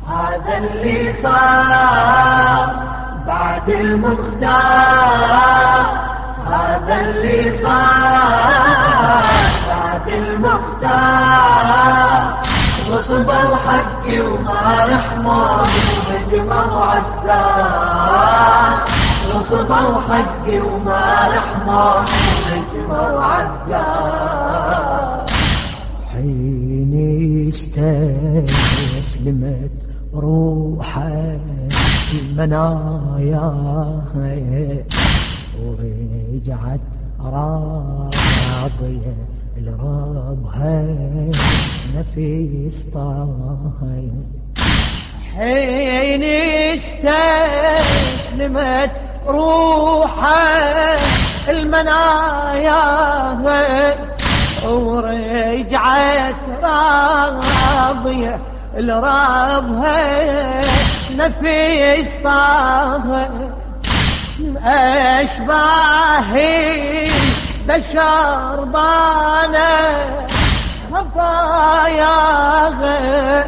هذا اللي صار بعد المختار، هذا اللي صار بعد المختار. غصبوا حقي وما رحموا هجموا عالدار، غصبوا حقي وما رحموا هجموا عالدار. حين استسلمت روحه المنايا ورجعت راضية لربها نفس طاهي. حين استسلمت روحه المنايا ورجعت راضية لربها نفس طاهي. أشباهي بشر بانا خفاياها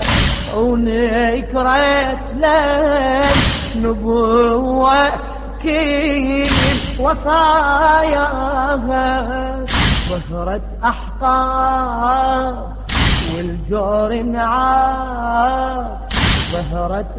ونكرت للنبوة كل وصاياها. ظهرت أحقاد والجور انعاد، ظهرت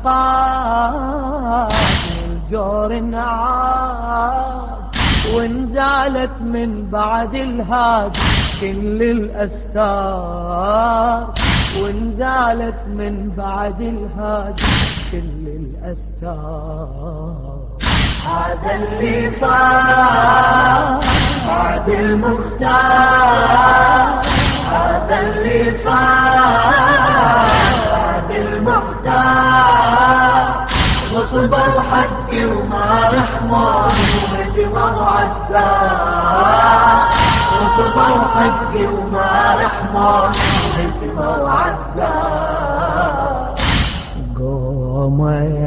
أحقاد والجور انعاد. وانزالت من بعد الهاد كل الأستار، وانزالت من بعد الهاد كل الأستار. هذا اللي صار بعد المختار، هذا اللي صار بعد المختار. غصبوا حقي وما رحموا هجموا عالدار، غصبوا حقي وما رحموا هجموا عالدار. قوم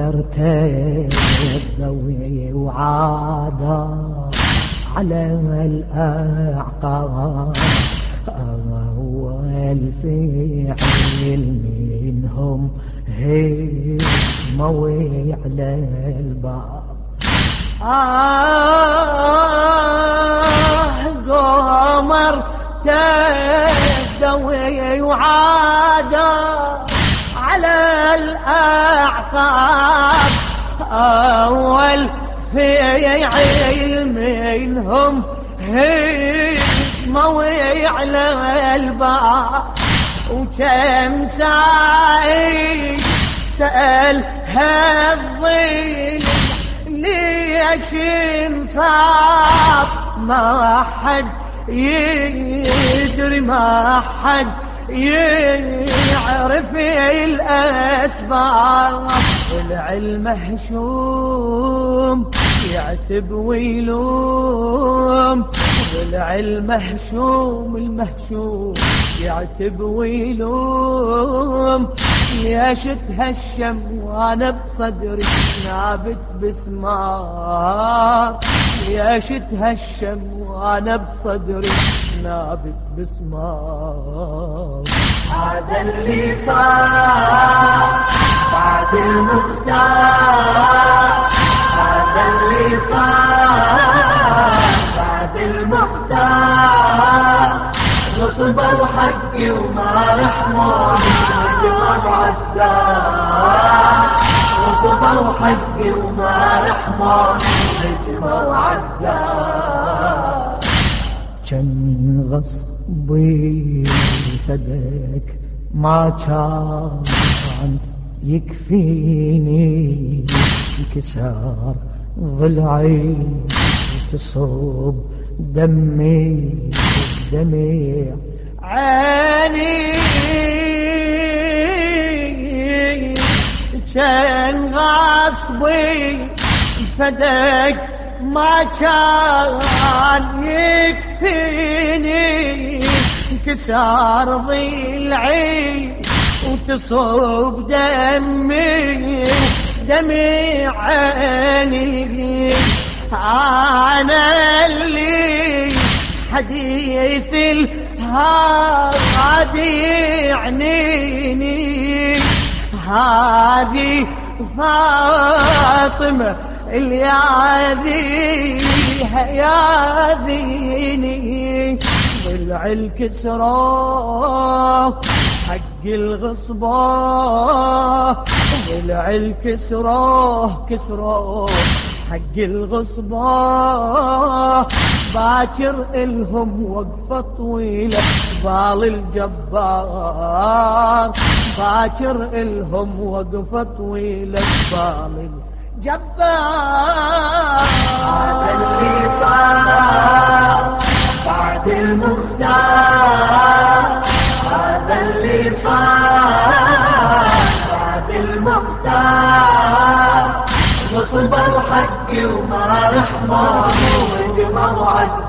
ارتد ضوي وعادا على الأعقاب. أول فعل منهم هجموا على الباب. قوم ارتد ضوي وعادا على الأعقاب. أول فعل منهم هجموا على الباب. وكم ساعي سأل هالظل ليش انصاب، ما حد يدري ما حد يعرف الأسباب. العلم هشوم يعتب ويلوم، العلم هشوم المهشوم يعتب ويلوم. ليش تهشم وانا بصدري نابت بسمار، ليش تهشم وانا بصدري نابت بسمار. هذا اللي صار بعد المختار، هذا اللي صار بعد المختار. غصبوا حقي وما رحموا هجموا عالدار، غصبوا حقي وما رحموا هجموا عالدار. كان غصبي فدك ما كان يكفيني، انكسار ضلعي تصب دمي دمي عيني. كان غصبي فدك ما كان يكفيني، انكسار ضلعي وتصب دمي دمي عيني. أنا اللي حديث الهادي يعنيني، هذه فاطمة الياذيها ياذيني ضلع الكسرى حق الغصبة ضلع الكسرى كسرى حق الغصبة باكر إلهم وقفة طويلة بال الجبار باكر إلهم وقفة طويلة بال الجبار هذا اللي صار بعد المختار هذا اللي صار بعد المختار وصبر حقي وما رحمه وجمر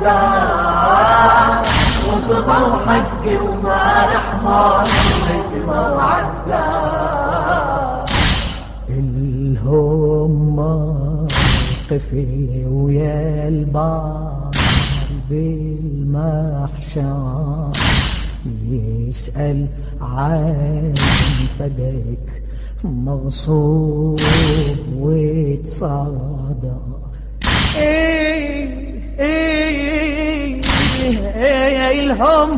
عدار وصبر حقي وما رحمه وجمر عدار الهم موقفي ويا البار بالمحشر يسأل عن فدك مغصوب ويتصادر الهم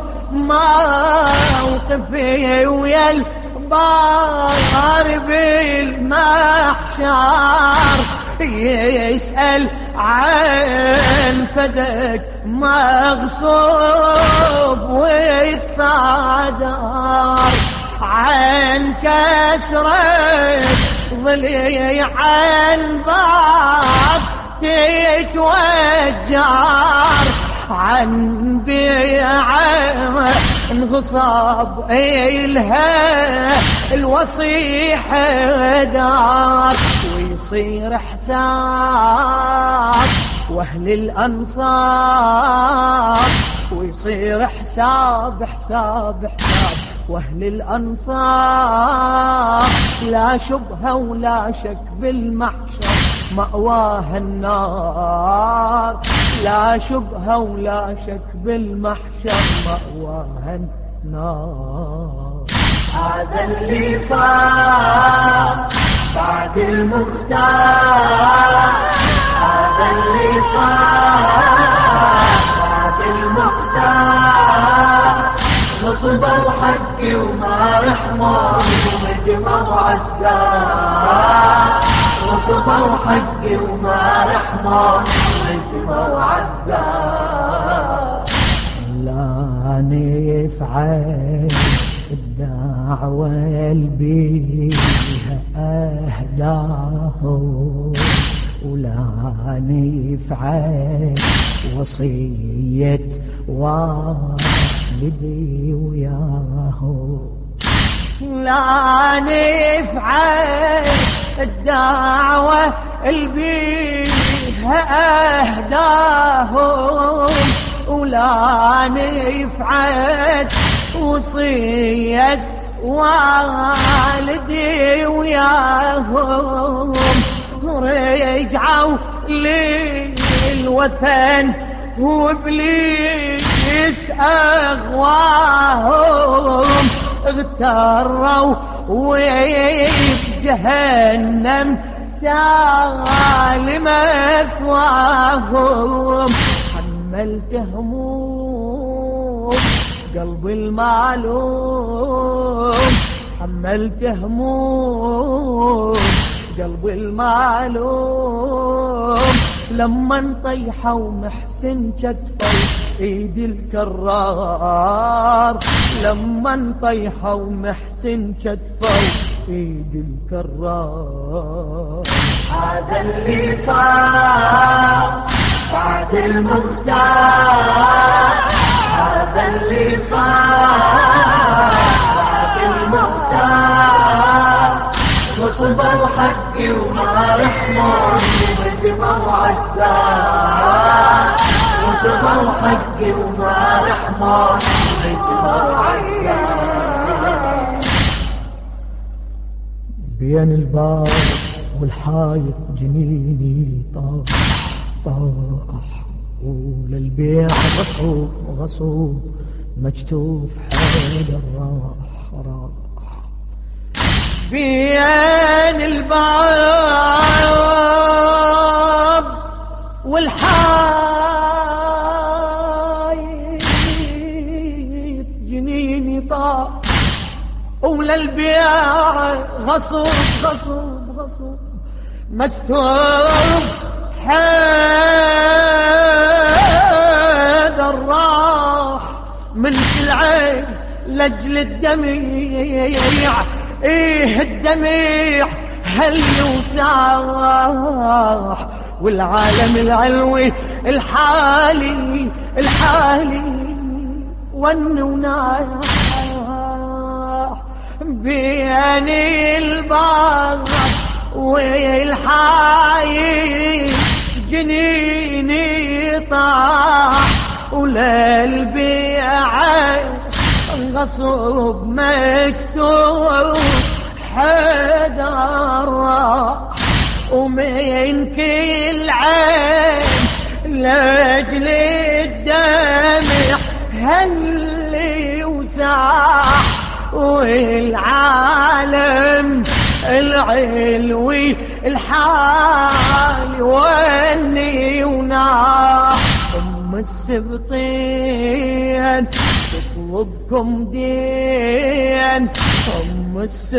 موقفي ويا البار بالمحشر يسأل عن فدك مغصوب ويتصادر عن كسرة ضلي عن باب تتوجر عن بيعة انغصاب إلها الوصيح دار ويصير حساب واهل الأنصار ويصير حساب حساب حساب واهل الأنصار لا شبهة ولا شك بالمحشر مأواها النار لا شبهة ولا شك بالمحشر مأواها النار هذا اللي صار بعد المختار هذا اللي صار بعد المختار وصبر حقي وما رحمه ومجمر عدار وصبر حقي وما رحمه ومجمر عدار لا نفعل الدعوة البيها أهداه ولا نفعل وصية والدي وياه لا نفعل الدعوة البيها أهداهم ولا نفعل وصية والدي وياهم رجعوا للوثن وابليس اغواهم اغتروا وجهنم تعال مثواهم حملت هموم قلب المعلوم حملت هموم قلب المعلوم لما انطيحوا محسن كتفوا ايد الكرار لما انطيحوا محسن كتفوا ايد الكرار هذا اللي صار بعد المختار هذا اللي صار بعد المختار وصبر حقي وما رحمه ومجمر عدار وصبر حقي وما رحمه ومجمر عدار بين الباب والحايط جنيني طاح طاح وللبيع غصوب غصوب مكتوب حيدر راح راح بين الباب والحايط جنيني طار وللبيع غصب غصب غصب مكتوب حيدر راح من كل عين لجل الدميع ايه الدميع هل يوساح والعالم العلوي الحالي والنوناح بين الباب والحايط جنيني طاح وللبيع غصب مكتوب حيدر راح ومن كل عين لاجل الدمع هل يوسع والعالم العلوي الحالي والني وناح ام السبطين تطلبكم دين ام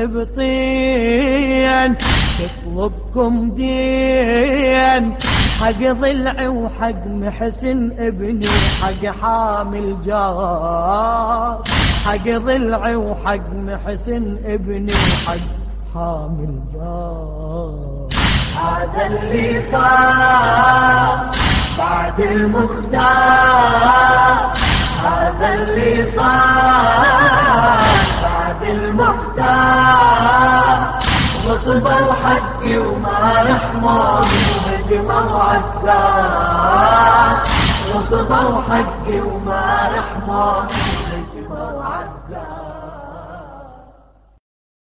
السبطين تطلبكم دين حق ضلع وحق محسن ابني حق حامل جار حق ضلع وحق محسن ابني حق حامل جار هذا اللي صار بعد المختار هذا اللي صار بعد المختار وصبر حقي وما رحموني وهجموا عالدار وصبر حقي وما رحموني